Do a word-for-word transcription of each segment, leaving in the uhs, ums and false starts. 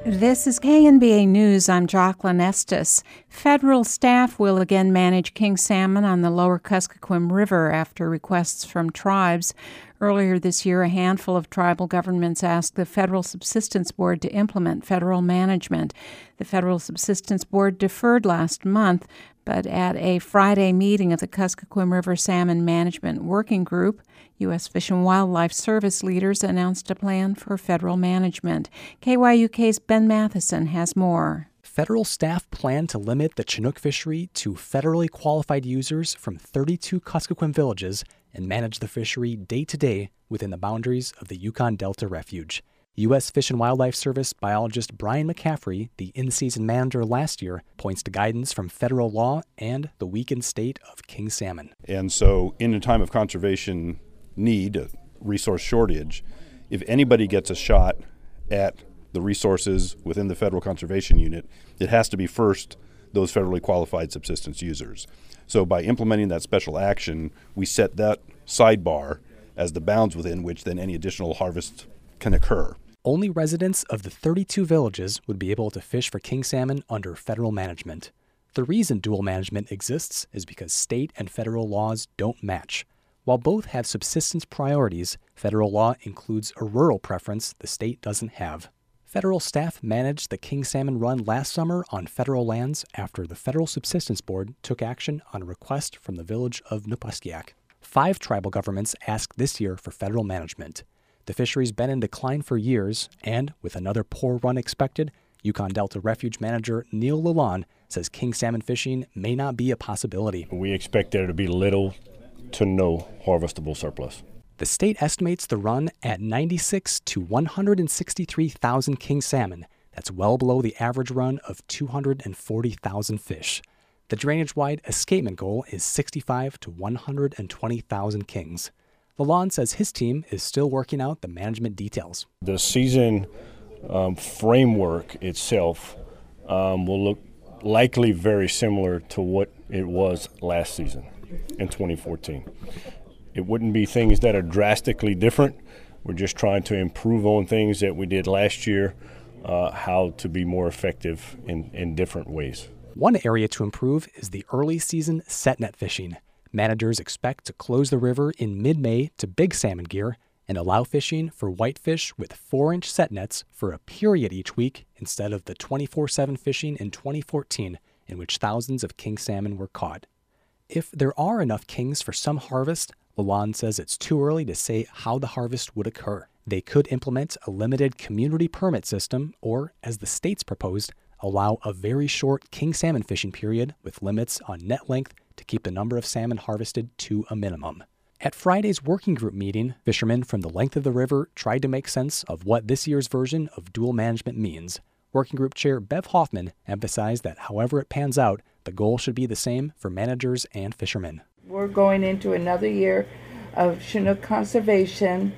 This is K N B A News. I'm Jocelyn Estes. Federal staff will again manage king salmon on the lower Kuskokwim River after requests from tribes. Earlier this year, a handful of tribal governments asked the Federal Subsistence Board to implement federal management. The Federal Subsistence Board deferred last month, but at a Friday meeting of the Kuskokwim River Salmon Management Working Group, U S Fish and Wildlife Service leaders announced a plan for federal management. K Y U K's Ben Matheson has more. Federal staff plan to limit the Chinook fishery to federally qualified users from thirty-two Kuskokwim villages and manage the fishery day to day within the boundaries of the Yukon Delta Refuge. U S Fish and Wildlife Service biologist Brian McCaffrey, the in-season manager last year, points to guidance from federal law and the weakened state of king salmon. And so in a time of conservation need, a resource shortage, if anybody gets a shot at the resources within the federal conservation unit, it has to be first those federally qualified subsistence users. So by implementing that special action, we set that sidebar as the bounds within which then any additional harvest can occur. Only residents of the thirty-two villages would be able to fish for king salmon under federal management. The reason dual management exists is because state and federal laws don't match. While both have subsistence priorities, federal law includes a rural preference the state doesn't have. Federal staff managed the king salmon run last summer on federal lands after the Federal Subsistence Board took action on a request from the village of Nupuskiak. Five tribal governments asked this year for federal management. The fishery's been in decline for years, and with another poor run expected, Yukon Delta Refuge manager Neil Lalonde says king salmon fishing may not be a possibility. We expect there to be little to no harvestable surplus. The state estimates the run at ninety-six to one hundred sixty-three thousand king salmon. That's well below the average run of two hundred forty thousand fish. The drainage-wide escapement goal is sixty-five to one hundred twenty thousand kings. Lalonde says his team is still working out the management details. The season um, framework itself um, will look likely very similar to what it was last season in twenty fourteen. It wouldn't be things that are drastically different. We're just trying to improve on things that we did last year, uh, how to be more effective in, in different ways. One area to improve is the early season set net fishing. Managers expect to close the river in mid-May to big salmon gear and allow fishing for whitefish with four-inch set nets for a period each week instead of the twenty-four seven fishing in twenty fourteen in which thousands of king salmon were caught. If there are enough kings for some harvest, Lalonde says it's too early to say how the harvest would occur. They could implement a limited community permit system or, as the state's proposed, allow a very short king salmon fishing period with limits on net length to keep the number of salmon harvested to a minimum. At Friday's working group meeting, fishermen from the length of the river tried to make sense of what this year's version of dual management means. Working Group Chair Bev Hoffman emphasized that however it pans out, the goal should be the same for managers and fishermen. We're going into another year of Chinook conservation,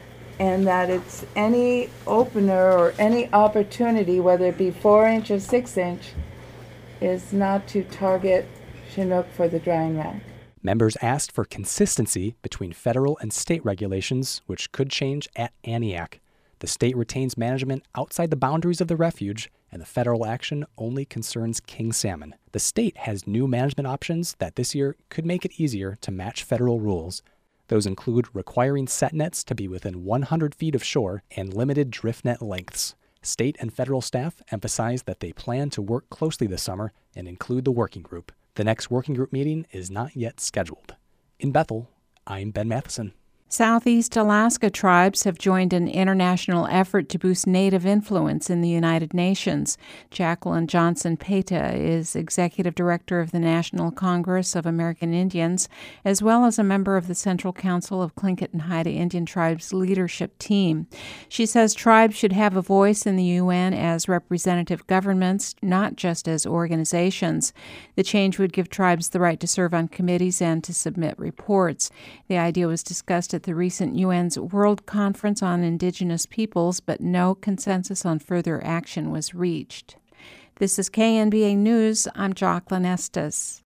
and that it's any opener or any opportunity, whether it be four inch or six inch, is not to target Chinook for the drying rack. Members asked for consistency between federal and state regulations, which could change at Aniak. The state retains management outside the boundaries of the refuge, and the federal action only concerns king salmon. The state has new management options that this year could make it easier to match federal rules. Those include requiring set nets to be within one hundred feet of shore and limited drift net lengths. State and federal staff emphasize that they plan to work closely this summer and include the working group. The next working group meeting is not yet scheduled. In Bethel, I'm Ben Matheson. Southeast Alaska tribes have joined an international effort to boost Native influence in the United Nations. Jacqueline Johnson Peta is Executive Director of the National Congress of American Indians, as well as a member of the Central Council of Tlingit and Haida Indian Tribes leadership team. She says tribes should have a voice in the U N as representative governments, not just as organizations. The change would give tribes the right to serve on committees and to submit reports. The idea was discussed at the recent U N's World Conference on Indigenous Peoples, but no consensus on further action was reached. This is K N B A News. I'm Jocelyn Estes.